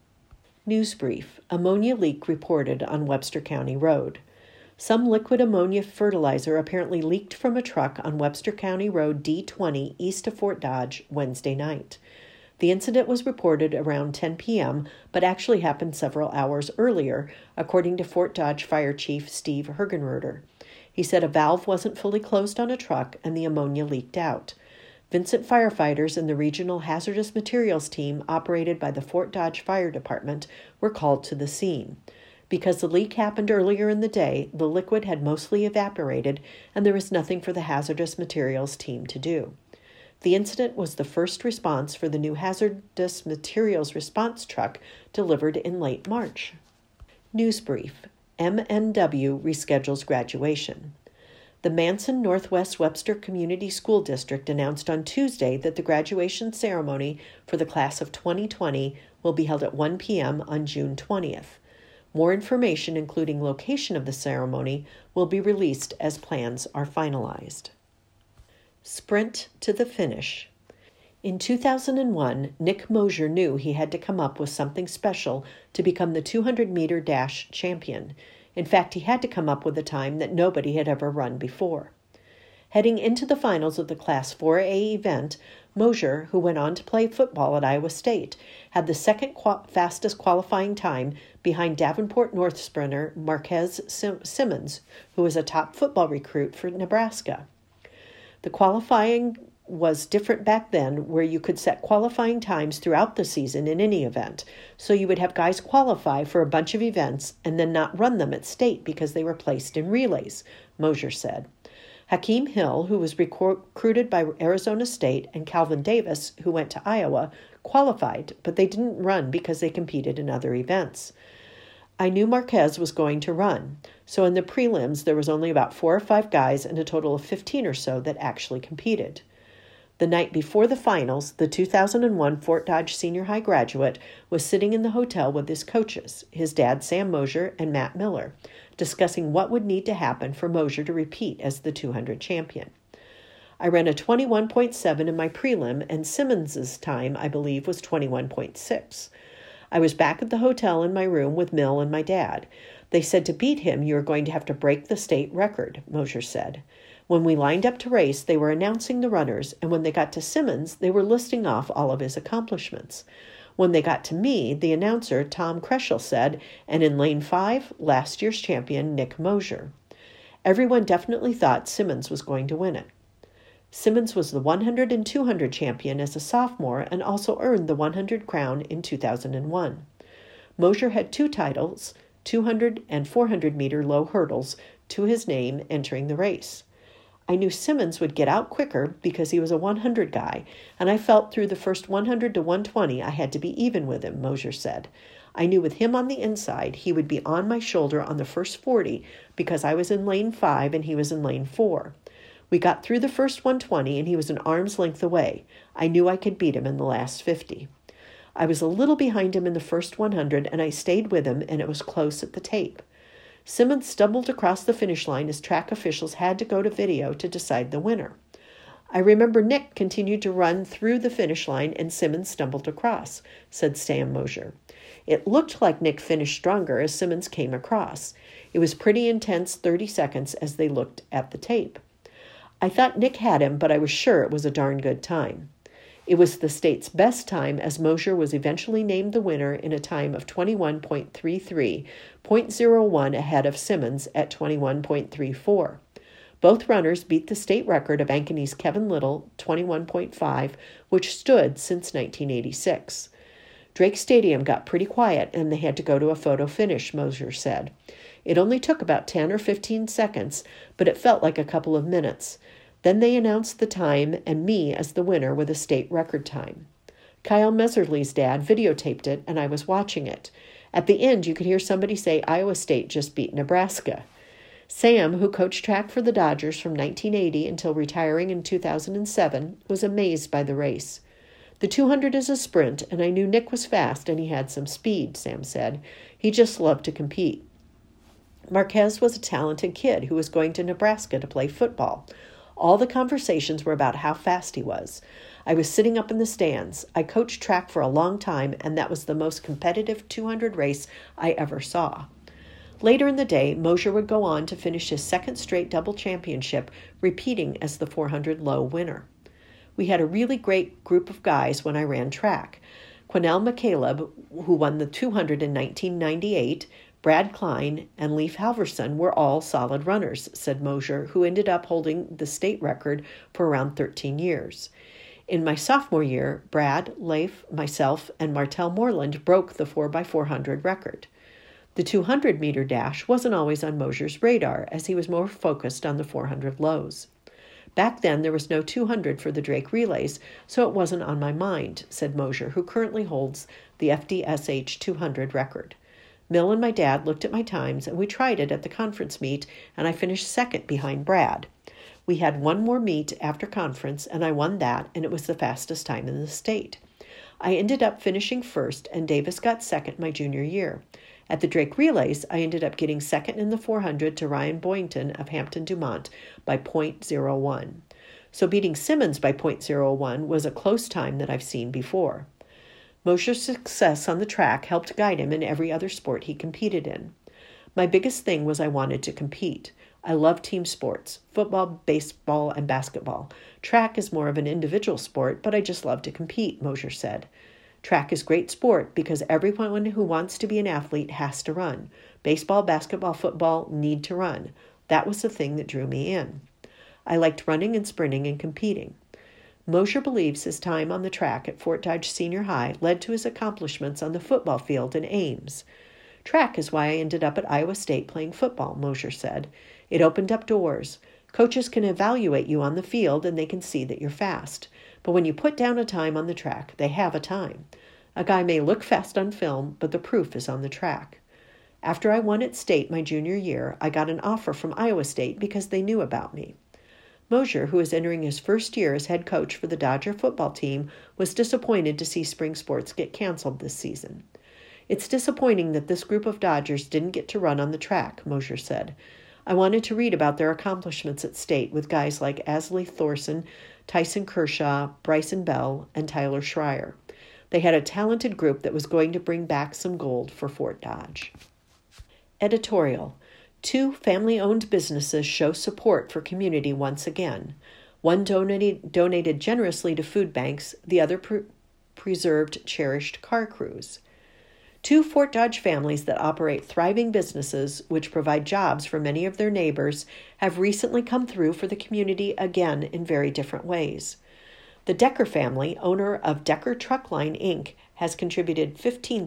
News brief, ammonia leak reported on Webster County Road. Some liquid ammonia fertilizer apparently leaked from a truck on Webster County Road D20 east of Fort Dodge Wednesday night. The incident was reported around 10 p.m., but actually happened several hours earlier, according to Fort Dodge Fire Chief Steve Hergenroeder. He said a valve wasn't fully closed on a truck and the ammonia leaked out. Vincent firefighters and the Regional Hazardous Materials Team operated by the Fort Dodge Fire Department were called to the scene. Because the leak happened earlier in the day, the liquid had mostly evaporated and there was nothing for the hazardous materials team to do. The incident was the first response for the new hazardous materials response truck delivered in late March. News brief, MNW reschedules graduation. The Manson Northwest Webster Community School District announced on Tuesday that the graduation ceremony for the class of 2020 will be held at 1 p.m. on June 20th. More information, including location of the ceremony, will be released as plans are finalized. Sprint to the finish. In 2001, Nick Mosier knew he had to come up with something special to become the 200-meter dash champion. In fact, he had to come up with a time that nobody had ever run before. Heading into the finals of the Class 4A event, Mosier, who went on to play football at Iowa State, had the second fastest qualifying time behind Davenport North sprinter Marquez Simmons, who was a top football recruit for Nebraska. The qualifying was different back then, where you could set qualifying times throughout the season in any event. So you would have guys qualify for a bunch of events and then not run them at state because they were placed in relays, Mosier said. Hakeem Hill, who was recruited by Arizona State, and Calvin Davis, who went to Iowa, qualified, but they didn't run because they competed in other events. I knew Marquez was going to run, so in the prelims there was only about 4 or 5 guys and a total of 15 or so that actually competed. The night before the finals, the 2001 Fort Dodge Senior High graduate was sitting in the hotel with his coaches, his dad Sam Mosier and Matt Miller, discussing what would need to happen for Mosier to repeat as the 200 champion. I ran a 21.7 in my prelim, and Simmons's time, I believe, was 21.6. I was back at the hotel in my room with Mill and my dad. They said to beat him, you are going to have to break the state record, Mosier said. When we lined up to race, they were announcing the runners, and when they got to Simmons, they were listing off all of his accomplishments. When they got to me, the announcer, Tom Kreschel, said, and in lane 5, last year's champion, Nick Mosier. Everyone definitely thought Simmons was going to win it. Simmons was the 100 and 200 champion as a sophomore and also earned the 100 crown in 2001. Mosier had 2 titles, 200 and 400 meter low hurdles, to his name entering the race. I knew Simmons would get out quicker because he was a 100 guy, and I felt through the first 100 to 120 I had to be even with him, Mosier said. I knew with him on the inside he would be on my shoulder on the first 40 because I was in lane 5 and he was in lane 4. We got through the first 120 and he was an arm's length away. I knew I could beat him in the last 50. I was a little behind him in the first 100 and I stayed with him, and it was close at the tape. Simmons stumbled across the finish line as track officials had to go to video to decide the winner. I remember Nick continued to run through the finish line and Simmons stumbled across, said Sam Mosier. It looked like Nick finished stronger as Simmons came across. It was pretty intense 30 seconds as they looked at the tape. I thought Nick had him, but I was sure it was a darn good time. It was the state's best time, as Mosier was eventually named the winner in a time of 21.33, 0.01 ahead of Simmons at 21.34. Both runners beat the state record of Ankeny's Kevin Little, 21.5, which stood since 1986. Drake Stadium got pretty quiet and they had to go to a photo finish, Mosier said. It only took about 10 or 15 seconds, but it felt like a couple of minutes. Then they announced the time and me as the winner with a state record time. Kyle Meserly's dad videotaped it, and I was watching it. At the end, you could hear somebody say Iowa State just beat Nebraska. Sam, who coached track for the Dodgers from 1980 until retiring in 2007, was amazed by the race. The 200 is a sprint, and I knew Nick was fast and he had some speed, Sam said. He just loved to compete. Marquez was a talented kid who was going to Nebraska to play football. All the conversations were about how fast he was. I was sitting up in the stands. I coached track for a long time, and that was the most competitive 200 race I ever saw. Later in the day, Mosier would go on to finish his second straight double championship, repeating as the 400 low winner. We had a really great group of guys when I ran track. Quinnell McCaleb, who won the 200 in 1998, Brad Klein, and Leif Halverson were all solid runners, said Mosier, who ended up holding the state record for around 13 years. In my sophomore year, Brad, Leif, myself, and Martell Moreland broke the 4x400 record. The 200-meter dash wasn't always on Mosier's radar, as he was more focused on the 400 lows. Back then, there was no 200 for the Drake relays, so it wasn't on my mind, said Mosier, who currently holds the FDSH 200 record. Mill and my dad looked at my times, and we tried it at the conference meet, and I finished second behind Brad. We had one more meet after conference, and I won that, and it was the fastest time in the state. I ended up finishing first, and Davis got second my junior year. At the Drake Relays, I ended up getting second in the 400 to Ryan Boynton of Hampton-Dumont by .01. So beating Simmons by .01 was a close time that I've seen before. Mosier's success on the track helped guide him in every other sport he competed in. My biggest thing was I wanted to compete. I love team sports, football, baseball, and basketball. Track is more of an individual sport, but I just love to compete, Mosier said. Track is great sport because everyone who wants to be an athlete has to run. Baseball, basketball, football need to run. That was the thing that drew me in. I liked running and sprinting and competing. Mosier believes his time on the track at Fort Dodge Senior High led to his accomplishments on the football field in Ames. Track is why I ended up at Iowa State playing football, Mosier said. It opened up doors. Coaches can evaluate you on the field and they can see that you're fast. But when you put down a time on the track, they have a time. A guy may look fast on film, but the proof is on the track. After I won at state my junior year, I got an offer from Iowa State because they knew about me. Mosier, who is entering his first year as head coach for the Dodger football team, was disappointed to see spring sports get canceled this season. It's disappointing that this group of Dodgers didn't get to run on the track, Mosier said. I wanted to read about their accomplishments at state with guys like Asley Thorson, Tyson Kershaw, Bryson Bell, and Tyler Schreier. They had a talented group that was going to bring back some gold for Fort Dodge. Editorial. 2 family-owned businesses show support for community once again. One donated generously to food banks, the other preserved cherished car crews. 2 Fort Dodge families that operate thriving businesses, which provide jobs for many of their neighbors, have recently come through for the community again in very different ways. The Decker family, owner of Decker Truckline, Inc., has contributed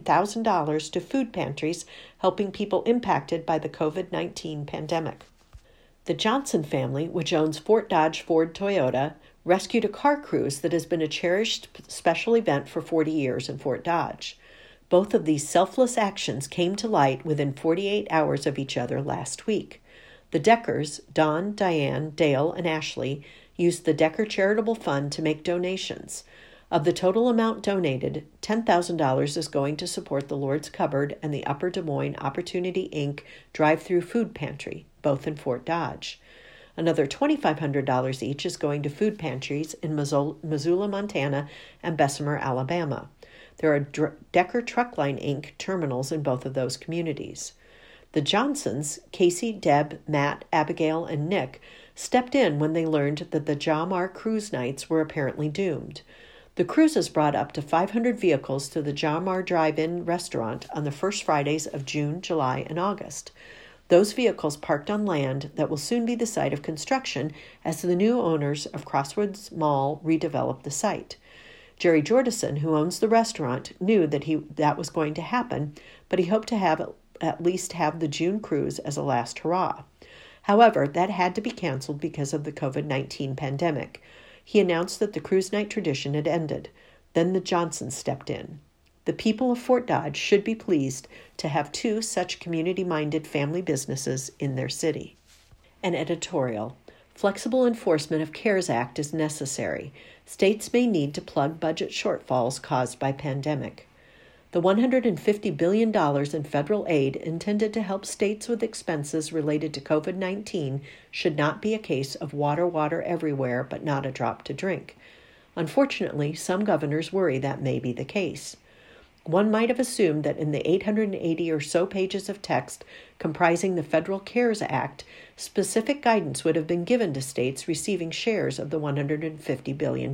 $15,000 to food pantries helping people impacted by the COVID-19 pandemic. The Johnson family, which owns Fort Dodge Ford Toyota, rescued a car cruise that has been a cherished special event for 40 years in Fort Dodge. Both of these selfless actions came to light within 48 hours of each other last week. The Deckers, Don, Diane, Dale, and Ashley, used the Decker Charitable Fund to make donations. Of the total amount donated, $10,000 is going to support the Lord's Cupboard and the Upper Des Moines Opportunity, Inc. drive-through food pantry, both in Fort Dodge. Another $2,500 each is going to food pantries in Missoula, Montana, and Bessemer, Alabama. There are Decker Truckline, Inc. terminals in both of those communities. The Johnsons, Casey, Deb, Matt, Abigail, and Nick, stepped in when they learned that the Jahmar cruise nights were apparently doomed. The cruises brought up to 500 vehicles to the Jahmar Drive-In restaurant on the first Fridays of June, July, and August. Those vehicles parked on land that will soon be the site of construction as the new owners of Crossroads Mall redevelop the site. Jerry Jordison, who owns the restaurant, knew that was going to happen, but he hoped to at least have the June cruise as a last hurrah. However, that had to be canceled because of the COVID-19 pandemic. He announced that the cruise night tradition had ended. Then the Johnsons stepped in. The people of Fort Dodge should be pleased to have 2 such community-minded family businesses in their city. An editorial. Flexible enforcement of CARES Act is necessary. States may need to plug budget shortfalls caused by pandemic. The $150 billion in federal aid intended to help states with expenses related to COVID-19 should not be a case of water everywhere, but not a drop to drink. Unfortunately, some governors worry that may be the case. One might have assumed that in the 880 or so pages of text comprising the Federal CARES Act, specific guidance would have been given to states receiving shares of the $150 billion.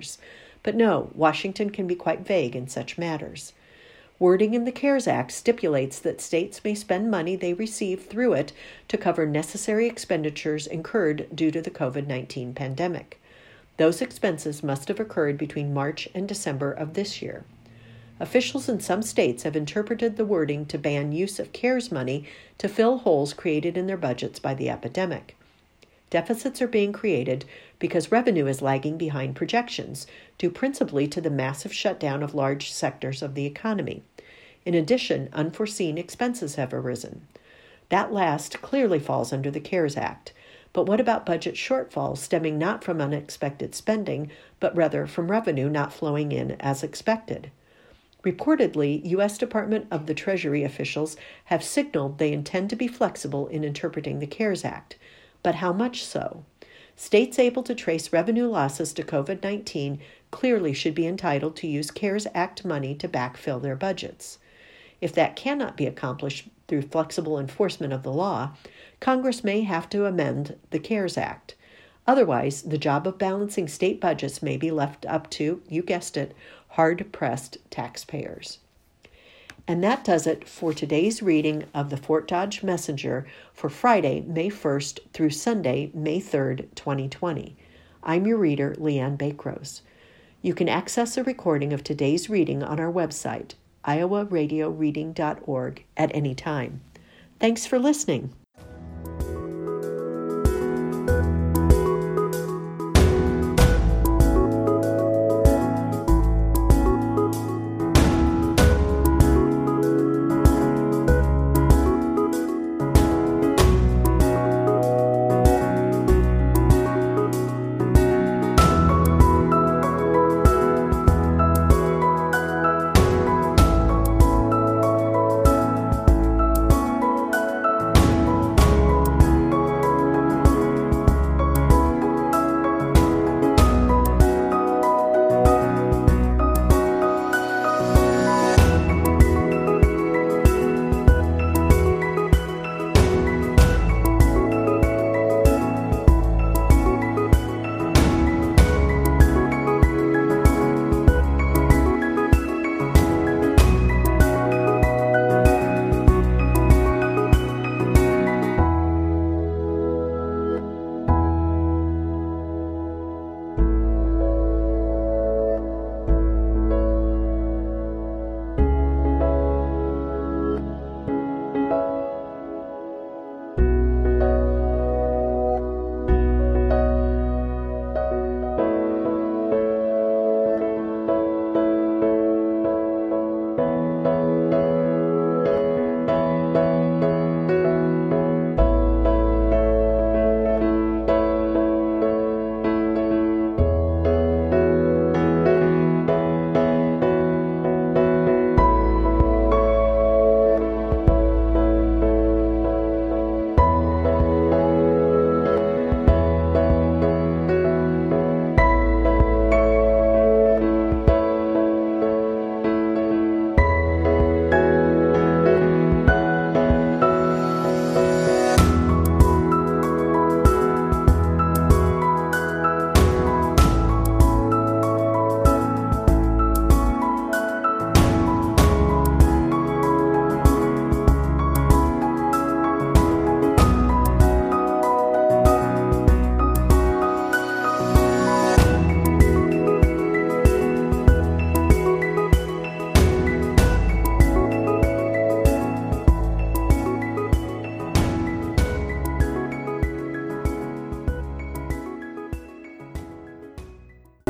But no, Washington can be quite vague in such matters. Wording in the CARES Act stipulates that states may spend money they receive through it to cover necessary expenditures incurred due to the COVID-19 pandemic. Those expenses must have occurred between March and December of this year. Officials in some states have interpreted the wording to ban use of CARES money to fill holes created in their budgets by the epidemic. Deficits are being created because revenue is lagging behind projections, due principally to the massive shutdown of large sectors of the economy. In addition, unforeseen expenses have arisen. That last clearly falls under the CARES Act. But what about budget shortfalls stemming not from unexpected spending, but rather from revenue not flowing in as expected? Reportedly, U.S. Department of the Treasury officials have signaled they intend to be flexible in interpreting the CARES Act. But how much so? States able to trace revenue losses to COVID-19 clearly should be entitled to use CARES Act money to backfill their budgets. If that cannot be accomplished through flexible enforcement of the law, Congress may have to amend the CARES Act. Otherwise, the job of balancing state budgets may be left up to, you guessed it, hard-pressed taxpayers. And that does it for today's reading of the Fort Dodge Messenger for Friday, May 1st through Sunday, May 3rd, 2020. I'm your reader, Leanne Bakrose. You can access a recording of today's reading on our website, iowaradioreading.org, at any time. Thanks for listening.